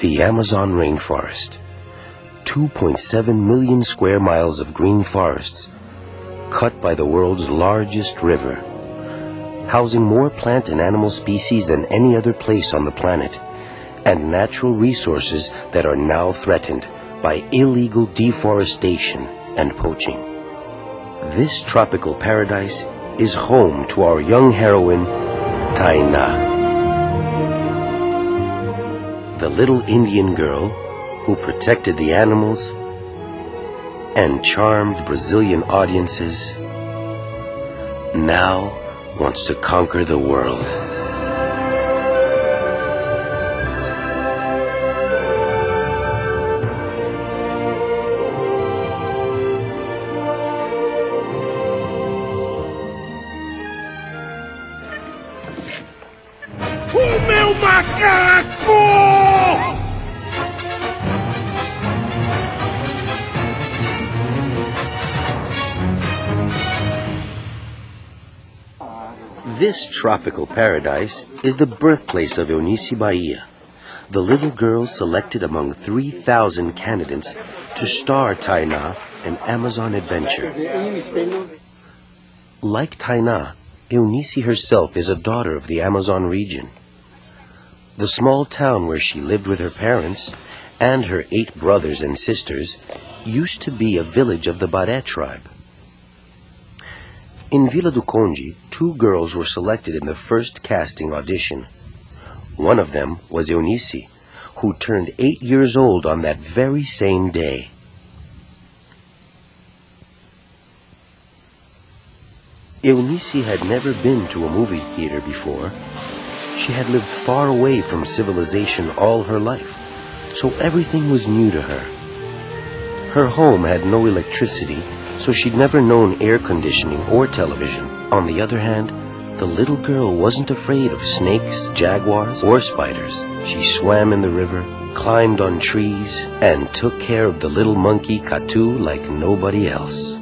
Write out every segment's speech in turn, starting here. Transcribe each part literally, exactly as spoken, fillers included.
The Amazon rainforest. two point seven million square miles of green forests, cut by the world's largest river, housing more plant and animal species than any other place on the planet, and natural resources that are now threatened by illegal deforestation and poaching. This tropical paradise is home to our young heroine, Taina. The little Indian girl who protected the animals and charmed Brazilian audiences now wants to conquer the world. O meu macaco! This tropical paradise is the birthplace of Eunice Bahia, the little girl selected among three thousand candidates to star Taina in Amazon Adventure. Like Taina, Eunice herself is a daughter of the Amazon region. The small town where she lived with her parents and her eight brothers and sisters used to be a village of the Baré tribe. In Vila do Conde, two girls were selected in the first casting audition. One of them was Eunice, who turned eight years old on that very same day. Eunice had never been to a movie theater before. She had lived far away from civilization all her life, so everything was new to her. Her home had no electricity, so she'd never known air conditioning or television. On the other hand, the little girl wasn't afraid of snakes, jaguars, or spiders. She swam in the river, climbed on trees, and took care of the little monkey Katu like nobody else.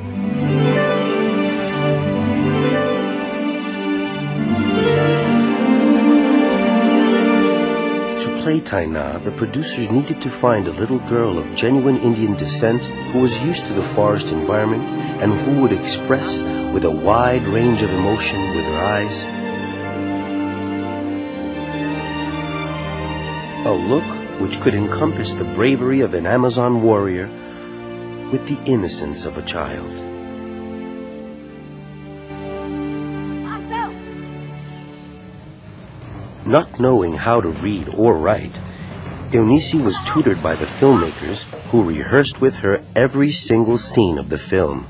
To play Taina, the producers needed to find a little girl of genuine Indian descent who was used to the forest environment and who would express with a wide range of emotion with her eyes a look which could encompass the bravery of an Amazon warrior with the innocence of a child. Not knowing how to read or write, Eunice was tutored by the filmmakers who rehearsed with her every single scene of the film.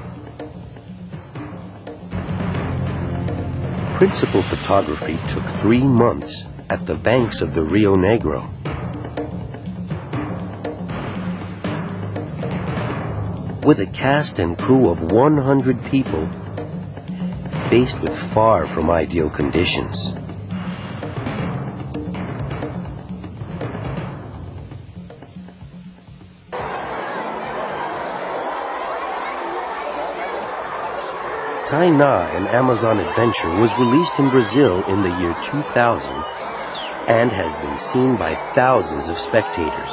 Principal photography took three months at the banks of the Rio Negro. With a cast and crew of one hundred people, faced with far from ideal conditions. Taina, an Amazon Adventure, was released in Brazil in the year two thousand and has been seen by thousands of spectators.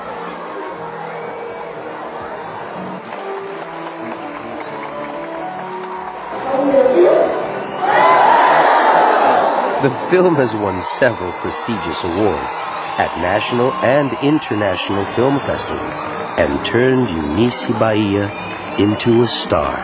The film has won several prestigious awards at national and international film festivals and turned Eunice Bahia into a star.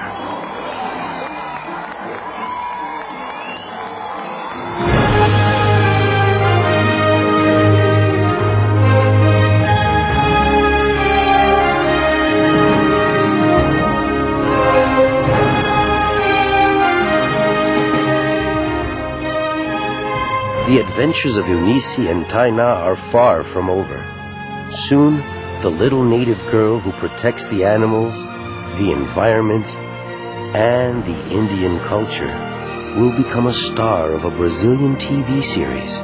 The adventures of Eunice and Taina are far from over. Soon, the little native girl who protects the animals, the environment, and the Indian culture will become a star of a Brazilian T V series.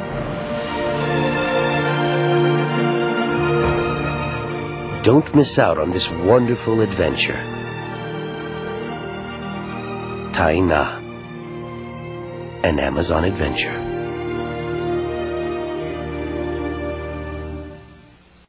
Don't miss out on this wonderful adventure. Taina, an Amazon Adventure.